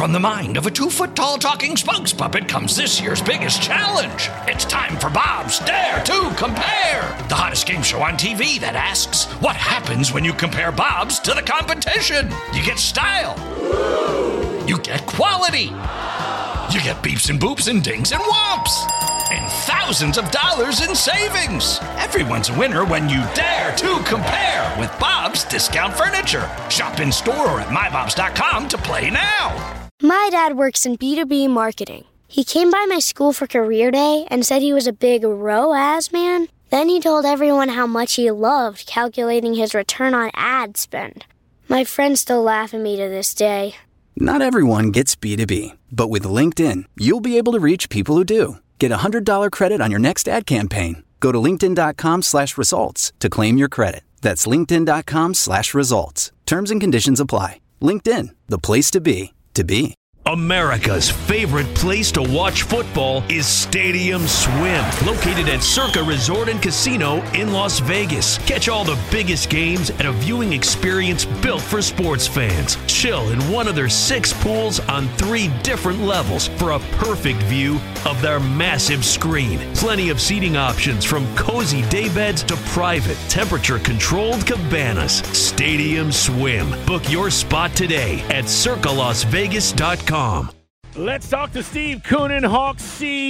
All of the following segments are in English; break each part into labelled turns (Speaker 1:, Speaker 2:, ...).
Speaker 1: From the mind of a 2-foot-tall talking spokes puppet comes this year's biggest challenge. It's time for Bob's Dare to Compare, the hottest game show on TV that asks, what happens when you compare Bob's to the competition? You get style. You get quality. You get beeps and boops and dings and whomps. And thousands of dollars in savings. Everyone's a winner when you dare to compare with Bob's Discount Furniture. Shop in store or at mybobs.com to play now.
Speaker 2: My dad works in B2B marketing. He came by my school for career day and said he was a big ROAS man. Then he told everyone how much he loved calculating his return on ad spend. My friends still laugh at me to this day.
Speaker 3: Not everyone gets B2B, but with LinkedIn, you'll be able to reach people who do. Get a $100 credit on your next ad campaign. Go to linkedin.com/results to claim your credit. That's linkedin.com/results. Terms and conditions apply. LinkedIn, the place to be, to be.
Speaker 4: America's favorite place to watch football is Stadium Swim, located at Circa Resort and Casino in Las Vegas. Catch all the biggest games at a viewing experience built for sports fans. Chill in one of their 6 pools on 3 different levels for a perfect view of their massive screen. Plenty of seating options from cozy daybeds to private, temperature-controlled cabanas. Stadium Swim. Book your spot today at circalasvegas.com.
Speaker 5: Let's talk to Steve Koonin, Hawks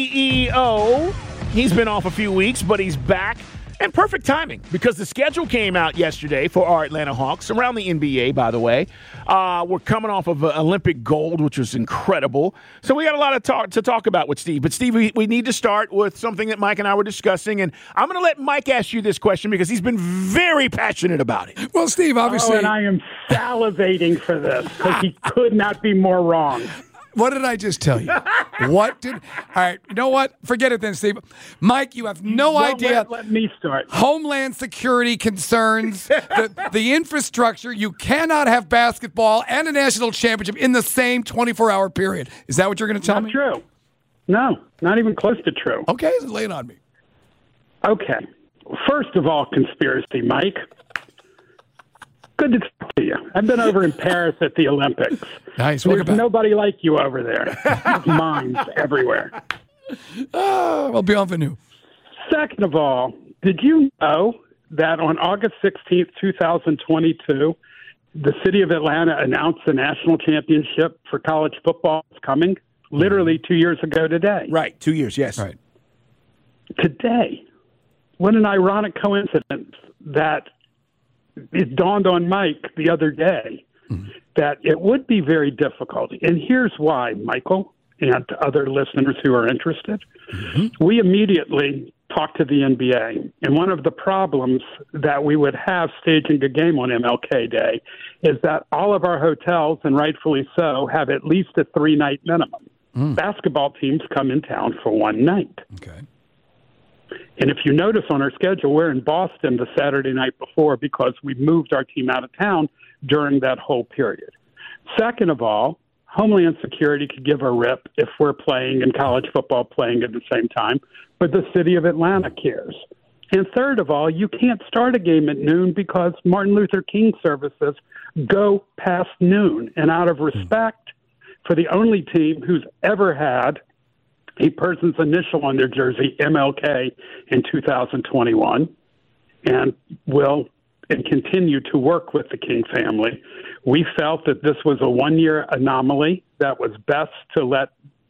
Speaker 5: CEO. He's been off a few weeks, but he's back. And perfect timing, because the schedule came out yesterday for our Atlanta Hawks, around the NBA, by the way. We're coming off of Olympic gold, which was incredible. So we got a lot to talk about with Steve. But, Steve, we need to start with something that Mike and I were discussing. And I'm going to let Mike ask you this question because he's been very passionate about it.
Speaker 6: Well, Steve, obviously.
Speaker 7: Oh, and I am salivating for this because he could not be more wrong.
Speaker 6: What did I just tell you? All right, you know what? Forget it then, Steve. Mike, you have no idea.
Speaker 7: Let me start.
Speaker 6: Homeland security concerns, the infrastructure. You cannot have basketball and a national championship in the same 24-hour period. Is that what you're going to tell me?
Speaker 7: Not true. No, not even close to true.
Speaker 6: Okay, so lay it on me.
Speaker 7: Okay. First of all, conspiracy, Mike. Good to talk to you. I've been over in Paris at the Olympics.
Speaker 6: Nice.
Speaker 7: There's nobody like you over there. There's mines everywhere.
Speaker 6: Well, bienvenue.
Speaker 7: Second of all, did you know that on August 16th, 2022, the city of Atlanta announced the national championship for college football is coming? Literally 2 years ago today.
Speaker 5: Right, 2 years, yes.
Speaker 6: Right.
Speaker 7: Today. What an ironic coincidence that it dawned on Mike the other day that it would be very difficult. And here's why, Michael, and other listeners who are interested. We immediately talked to the NBA. And one of the problems that we would have staging a game on MLK Day is that all of our hotels, and rightfully so, have at least a 3-night minimum. Basketball teams come in town for 1 night.
Speaker 6: Okay.
Speaker 7: And if you notice on our schedule, we're in Boston the Saturday night before because we moved our team out of town during that whole period. Second of all, Homeland Security could give a rip if we're playing and college football playing at the same time, but the city of Atlanta cares. And third of all, you can't start a game at noon because Martin Luther King services go past noon. And out of respect for the only team who's ever had a person's initial on their jersey, MLK, in 2021, and will and continue to work with the King family, we felt that this was a one-year anomaly that was best to let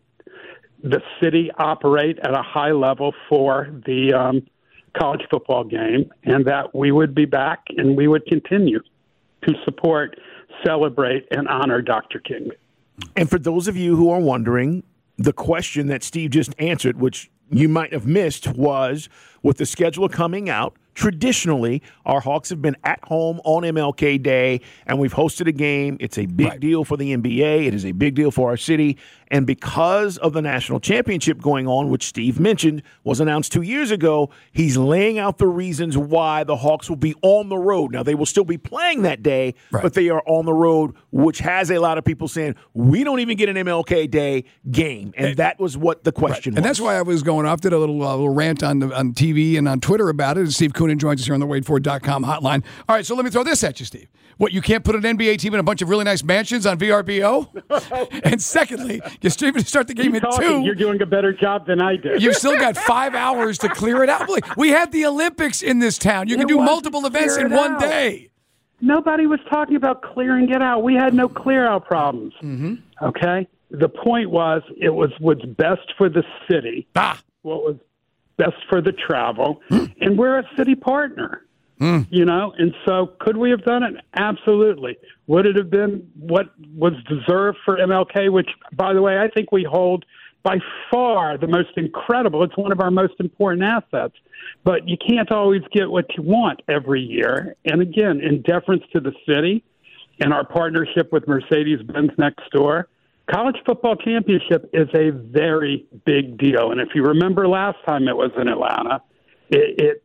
Speaker 7: the city operate at a high level for the college football game, and that we would be back and we would continue to support, celebrate, and honor Dr. King.
Speaker 5: And for those of you who are wondering, the question that Steve just answered, which you might have missed, was with the schedule coming out, traditionally, our Hawks have been at home on MLK Day, and we've hosted a game. It's a big deal for the NBA. It is a big deal for our city. And because of the national championship going on, which Steve mentioned was announced 2 years ago, he's laying out the reasons why the Hawks will be on the road. Now, they will still be playing that day, but they are on the road, which has a lot of people saying, we don't even get an MLK Day game. And that was what the question was.
Speaker 6: And that's why I was going off, did a little rant on TV and on Twitter about it. And Steve Koonin Noonan joins us here on the WadeFord.com hotline. All right, so let me throw this at you, Steve. What, you can't put an NBA team in a bunch of really nice mansions on VRBO? And secondly, you start the game at 2.
Speaker 7: You're doing a better job than I did.
Speaker 6: You've still got 5 hours to clear it out. We had the Olympics in this town. You can do multiple events in one day.
Speaker 7: Nobody was talking about clearing it out. We had no clear out problems. Mm-hmm. Okay? The point was, it was what's best for the city, what was best for the travel, and we're a city partner. You know, and so could we have done it? Absolutely. Would it have been what was deserved for MLK, which, by the way, I think we hold by far the most incredible. It's one of our most important assets. But you can't always get what you want every year. And again, in deference to the city and our partnership with Mercedes-Benz next door, College Football Championship is a very big deal. And if you remember last time it was in Atlanta, it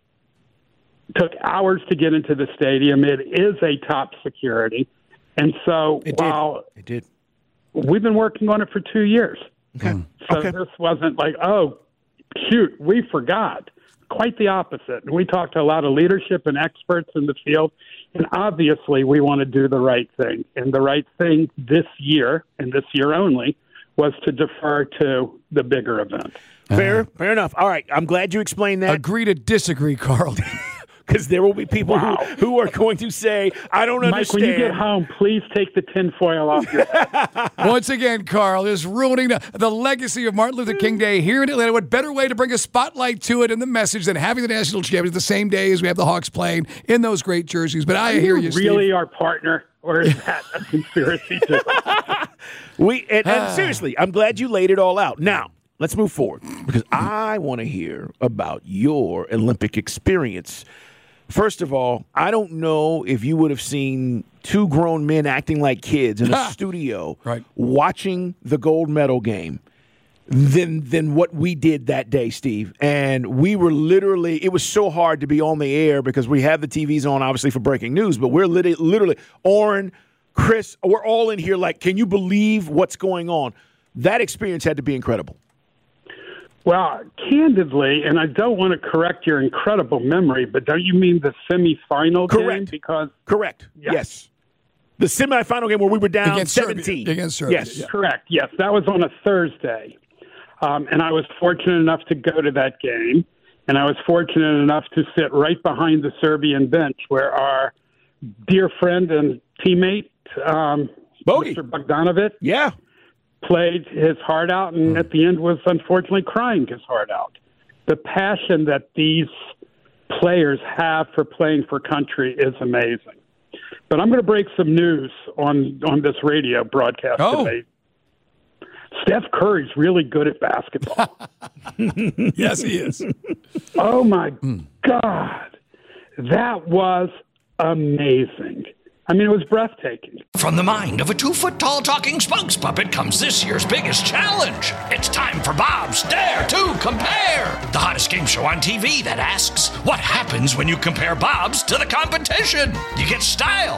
Speaker 7: took hours to get into the stadium. It is a top security. And so
Speaker 5: it did.
Speaker 7: We've been working on it for 2 years.
Speaker 5: Okay.
Speaker 7: So this wasn't like, oh, shoot, we forgot. Quite the opposite. We talked to a lot of leadership and experts in the field, and obviously we want to do the right thing. And the right thing this year, and this year only, was to defer to the bigger event.
Speaker 5: Fair enough. All right, I'm glad you explained that.
Speaker 6: Agree to disagree, Carl.
Speaker 5: Because there will be people who are going to say, I don't understand.
Speaker 7: Mike, when you get home, please take the tinfoil off your head.
Speaker 6: Once again, Carl is ruining the legacy of Martin Luther King Day here in Atlanta. What better way to bring a spotlight to it and the message than having the national championship the same day as we have the Hawks playing in those great jerseys? But I hear you, Steve.
Speaker 7: Really our partner, or is that a conspiracy too?
Speaker 5: And seriously, I'm glad you laid it all out. Now, let's move forward because I want to hear about your Olympic experience. First of all, I don't know if you would have seen two grown men acting like kids in a studio watching the gold medal game than what we did that day, Steve. And we were literally – it was so hard to be on the air because we have the TVs on, obviously, for breaking news. But we're literally – Oren, Chris, we're all in here like, can you believe what's going on? That experience had to be incredible.
Speaker 7: Well, candidly, and I don't want to correct your incredible memory, but don't you mean the semifinal game?
Speaker 5: Correct. Yes. The semifinal game where we were down
Speaker 6: against
Speaker 5: 17.
Speaker 6: Against Serbia.
Speaker 5: Yes.
Speaker 6: Yeah.
Speaker 7: Correct. Yes, that was on a Thursday. And I was fortunate enough to go to that game, and I was fortunate enough to sit right behind the Serbian bench where our dear friend and teammate,
Speaker 5: Bogey.
Speaker 7: Mr. Bogdanovic, played his heart out, and at the end was unfortunately crying his heart out. The passion that these players have for playing for country is amazing. But I'm going to break some news on this radio broadcast today. Steph Curry's really good at basketball.
Speaker 6: Yes, he is.
Speaker 7: Oh, my God. That was amazing. I mean, it was breathtaking.
Speaker 1: From the mind of a 2-foot-tall talking spokes puppet comes this year's biggest challenge. It's time for Bob's Dare to Compare, the hottest game show on TV that asks, what happens when you compare Bob's to the competition? You get style.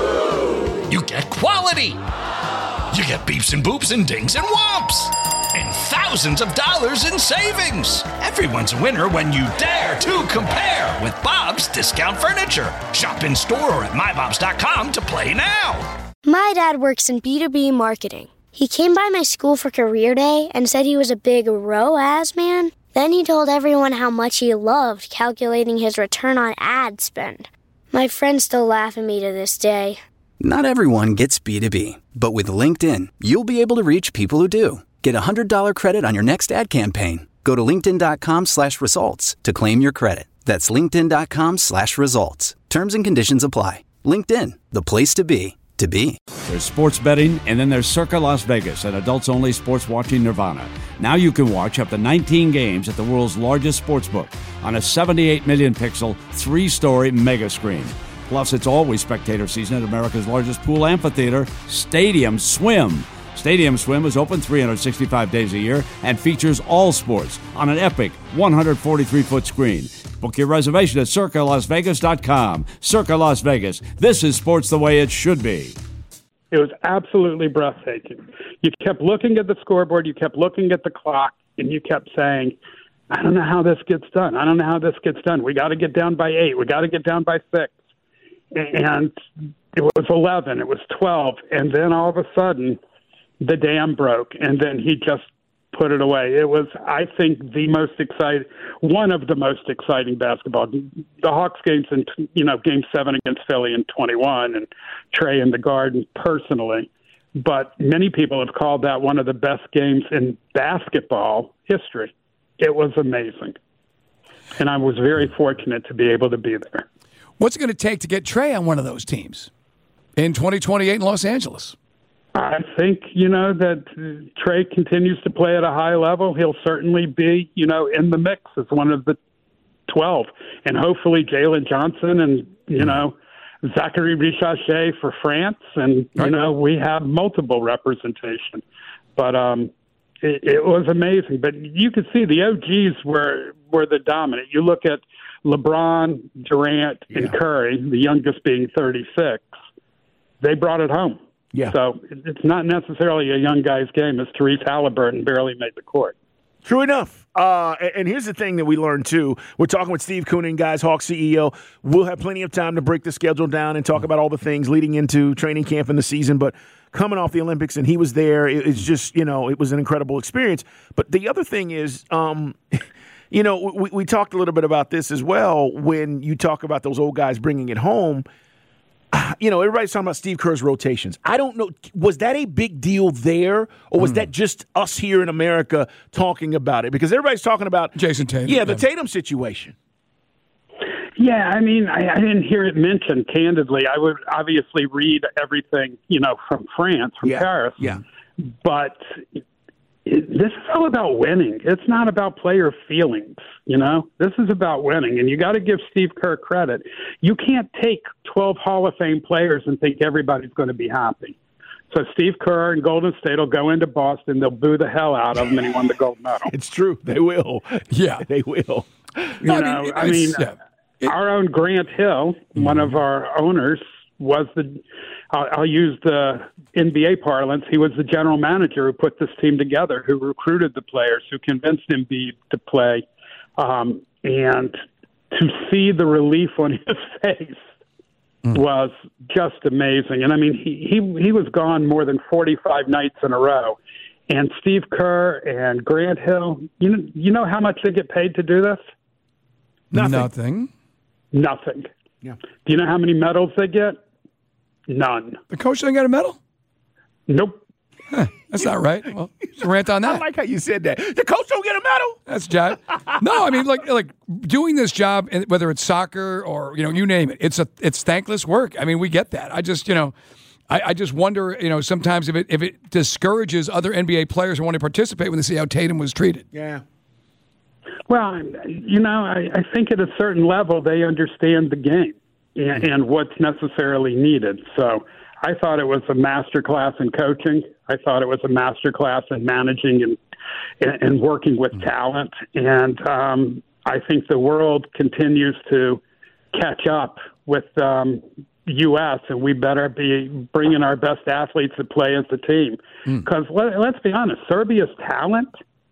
Speaker 1: You get quality. You get beeps and boops and dings and whomps. And thousands of dollars in savings. Everyone's a winner when you dare to compare with Bob's Discount Furniture. Shop in store or at mybobs.com to play now.
Speaker 2: My dad works in B2B marketing. He came by my school for career day and said he was a big ROAS man. Then he told everyone how much he loved calculating his return on ad spend. My friends still laugh at me to this day.
Speaker 3: Not everyone gets B2B, but with LinkedIn, you'll be able to reach people who do. Get a $100 credit on your next ad campaign. Go to linkedin.com/results to claim your credit. That's linkedin.com/results. Terms and conditions apply. LinkedIn, the place to be, to be.
Speaker 8: There's sports betting, and then there's Circa Las Vegas, an adults-only sports watching nirvana. Now you can watch up to 19 games at the world's largest sportsbook on a 78 million pixel, 3-story mega screen. Plus, it's always spectator season at America's largest pool amphitheater, Stadium Swim. Stadium Swim is open 365 days a year and features all sports on an epic 143-foot screen. Book your reservation at CircaLasVegas.com. Circa Las Vegas. This is sports the way it should be.
Speaker 7: It was absolutely breathtaking. You kept looking at the scoreboard, you kept looking at the clock, and you kept saying, I don't know how this gets done. We got to get down by 8. We got to get down by 6. And it was 11. It was 12. And then all of a sudden, the dam broke. And then he just put it away. It was, I think, one of the most exciting basketball. The Hawks games in, Game 7 against Philly in 21 and Trey in the Garden personally. But many people have called that one of the best games in basketball history. It was amazing. And I was very fortunate to be able to be there.
Speaker 6: What's it going to take to get Trey on one of those teams in 2028 in Los Angeles?
Speaker 7: I think, that Trey continues to play at a high level. He'll certainly be, in the mix as one of the 12. And hopefully Jalen Johnson and, Zachary Richaché for France. And, we have multiple representation. But it was amazing. But you could see the OGs were the dominant. You look at LeBron, Durant, and Curry, the youngest being 36. They brought it home.
Speaker 5: Yeah.
Speaker 7: So it's not necessarily a young guy's game, as Therese Halliburton barely made the court.
Speaker 5: True enough. And here's the thing that we learned, too. We're talking with Steve Koonin, guys, Hawks CEO. We'll have plenty of time to break the schedule down and talk about all the things leading into training camp in the season. But coming off the Olympics and he was there, it's just, it was an incredible experience. But the other thing is, we talked a little bit about this as well when you talk about those old guys bringing it home. Everybody's talking about Steve Kerr's rotations. I don't know, was that a big deal there, or was that just us here in America talking about it? Because everybody's talking about
Speaker 6: Jason Tatum.
Speaker 5: Yeah, the Tatum situation.
Speaker 7: Yeah, I mean, I didn't hear it mentioned, candidly. I would obviously read everything, from France, from Paris.
Speaker 5: Yeah.
Speaker 7: But this is all about winning. It's not about player feelings, This is about winning, and you got to give Steve Kerr credit. You can't take 12 Hall of Fame players and think everybody's going to be happy. So Steve Kerr and Golden State will go into Boston. They'll boo the hell out of him, and he won the gold medal.
Speaker 5: It's true. They will.
Speaker 6: Yeah.
Speaker 5: They will.
Speaker 7: Our own Grant Hill, one of our owners, was I'll use the NBA parlance, he was the general manager who put this team together, who recruited the players, who convinced Embiid to play. And to see the relief on his face was just amazing. And, I mean, he was gone more than 45 nights in a row. And Steve Kerr and Grant Hill, you know how much they get paid to do this?
Speaker 6: Nothing.
Speaker 7: Yeah. Do you know how many medals they get? None.
Speaker 6: The coach didn't get a medal?
Speaker 7: Nope.
Speaker 6: That's not right. Well, rant on that.
Speaker 5: I like how you said that. The coach don't get a medal?
Speaker 6: That's jive. No, I mean, like doing this job, whether it's soccer or, you name it, it's thankless work. I mean, we get that. I just, I just wonder, sometimes if it discourages other NBA players who want to participate when they see how Tatum was treated.
Speaker 5: Yeah.
Speaker 7: Well, I think at a certain level they understand the game and what's necessarily needed. So I thought it was a masterclass in coaching. I thought it was a masterclass in managing and working with talent. And I think the world continues to catch up with U.S., and we better be bringing our best athletes to play as a team. Because let's be honest, Serbia's talent,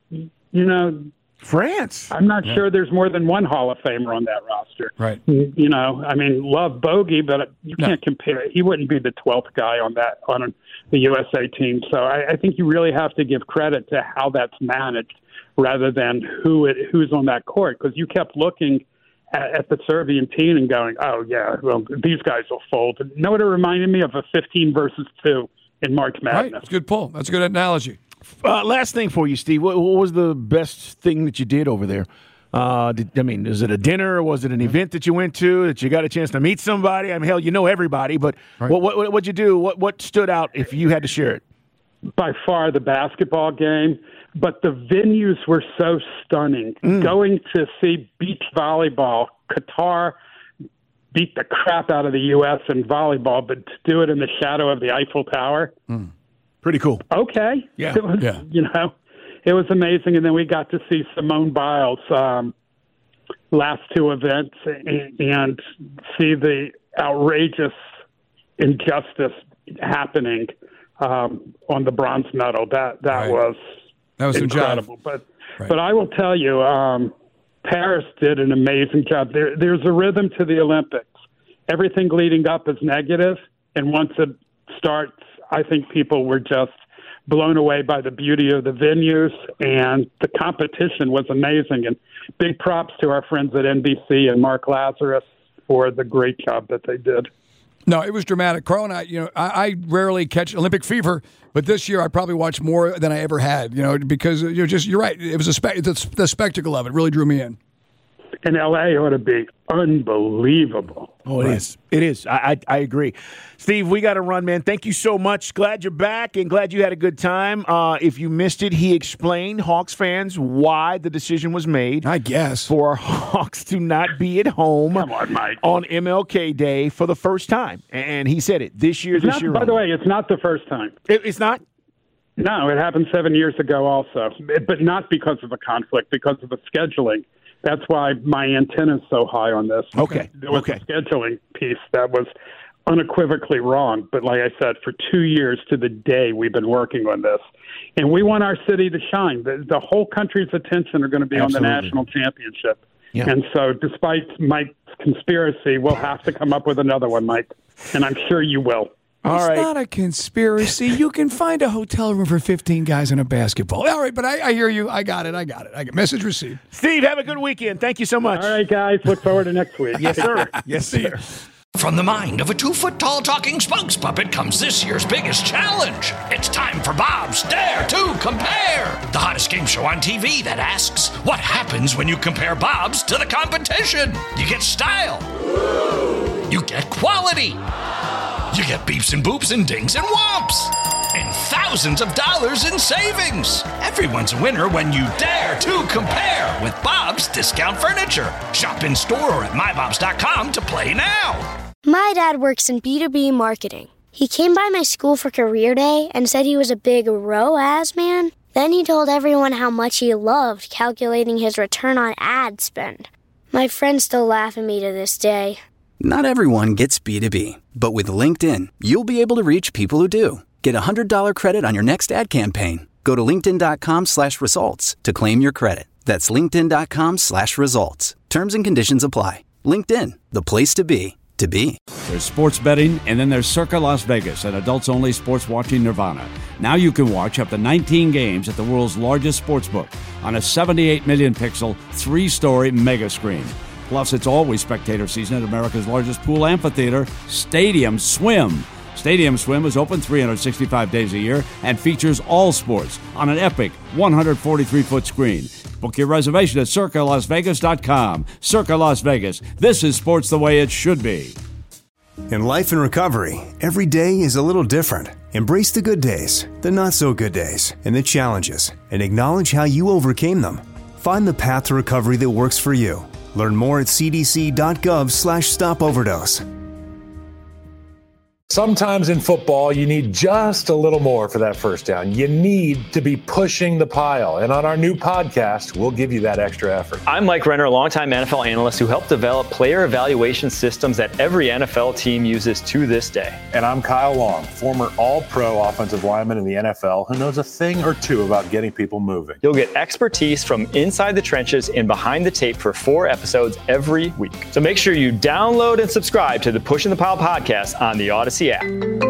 Speaker 5: France.
Speaker 7: I'm not sure there's more than one Hall of Famer on that roster.
Speaker 6: Right.
Speaker 7: I mean, love Bogey, but you can't compare. He wouldn't be the 12th guy on the USA team. So I think you really have to give credit to how that's managed rather than who's on that court. Because you kept looking at the Serbian team and going, oh, yeah, well, these guys will fold. You know what it reminded me of? A 15 versus 2 in March Madness.
Speaker 6: Right. That's a good pull. That's a good analogy.
Speaker 5: Last thing for you, Steve. What was the best thing that you did over there? Is it a dinner or was it an event that you went to that you got a chance to meet somebody? I mean, hell, you know everybody, but right. What'd you do? What stood out if you had to share it?
Speaker 7: By far the basketball game, but the venues were so stunning. Going to see beach volleyball, Qatar beat the crap out of the U.S. in volleyball, but to do it in the shadow of the Eiffel Tower.
Speaker 5: Pretty cool.
Speaker 7: Okay.
Speaker 5: Yeah.
Speaker 7: It was, it was amazing. And then we got to see Simone Biles last two events and see the outrageous injustice happening on the bronze medal. That was
Speaker 6: incredible.
Speaker 7: But
Speaker 6: Right.
Speaker 7: But I will tell you, Paris did an amazing job. There's a rhythm to the Olympics. Everything leading up is negative, and once it starts, I think people were just blown away by the beauty of the venues, and the competition was amazing. And big props to our friends at NBC and Mark Lazarus for the great job that they did.
Speaker 6: No, it was dramatic. Carl and I rarely catch Olympic fever, but this year I probably watched more than I ever had, because you're right. It was the spectacle of it really drew me in.
Speaker 7: And L.A. ought to be unbelievable.
Speaker 5: Oh, it is. It is. I agree. Steve, we got to run, man. Thank you so much. Glad you're back and glad you had a good time. If you missed it, he explained, Hawks fans, why the decision was made.
Speaker 6: I guess.
Speaker 5: For Hawks to not be at home
Speaker 7: Come on, Mike.
Speaker 5: on MLK Day for the first time. And he said it. This year.
Speaker 7: By the way, it's not the first time.
Speaker 5: It's not?
Speaker 7: No, it happened 7 years ago also. But not because of a conflict, because of the scheduling. That's why my antenna is so high on this.
Speaker 5: Okay.
Speaker 7: There was a scheduling piece that was unequivocally wrong. But like I said, for 2 years to the day, we've been working on this. And we want our city to shine. The whole country's attention are going to be on the national championship. Yeah. And so despite Mike's conspiracy, we'll have to come up with another one, Mike. And I'm sure you will.
Speaker 6: It's not a conspiracy. You can find a hotel room for 15 guys and a basketball. All right, but I hear you. I got it. Message received.
Speaker 5: Steve, have a good weekend. Thank you so much.
Speaker 7: All right, guys. Look forward to next week.
Speaker 5: Yes, sir.
Speaker 6: Yes, sir.
Speaker 1: From the mind of a 2-foot-tall talking spokes puppet comes this year's biggest challenge. It's time for Bob's Dare to Compare, the hottest game show on TV that asks, what happens when you compare Bob's to the competition? You get style. You get quality. You get beeps and boops and dings and whomps. And thousands of dollars in savings. Everyone's a winner when you dare to compare with Bob's Discount Furniture. Shop in store or at mybobs.com to play now.
Speaker 2: My dad works in B2B marketing. He came by my school for career day and said he was a big ROAS man. Then he told everyone how much he loved calculating his return on ad spend. My friends still laugh at me to this day.
Speaker 3: Not everyone gets B2B, but with LinkedIn, you'll be able to reach people who do. Get a $100 credit on your next ad campaign. Go to linkedin.com/results to claim your credit. That's linkedin.com/results. Terms and conditions apply. LinkedIn, the place to be, to be.
Speaker 8: There's sports betting, and then there's Circa Las Vegas, an adults-only sports watching nirvana. Now you can watch up to 19 games at the world's largest sportsbook on a 78 million pixel, 3-story mega screen. Plus, it's always spectator season at America's largest pool amphitheater, Stadium Swim. Stadium Swim is open 365 days a year and features all sports on an epic 143-foot screen. Book your reservation at CircaLasVegas.com. Circa Las Vegas. This is sports the way it should be.
Speaker 9: In life and recovery, every day is a little different. Embrace the good days, the not-so-good days, and the challenges, and acknowledge how you overcame them. Find the path to recovery that works for you. Learn more at cdc.gov/stopoverdose.
Speaker 10: Sometimes in football, you need just a little more for that first down. You need to be pushing the pile. And on our new podcast, we'll give you that extra effort.
Speaker 11: I'm Mike Renner, a longtime NFL analyst who helped develop player evaluation systems that every NFL team uses to this day.
Speaker 10: And I'm Kyle Long, former all-pro offensive lineman in the NFL who knows a thing or two about getting people moving.
Speaker 11: You'll get expertise from inside the trenches and behind the tape for 4 episodes every week. So make sure you download and subscribe to the Pushing the Pile podcast on the Odyssey app.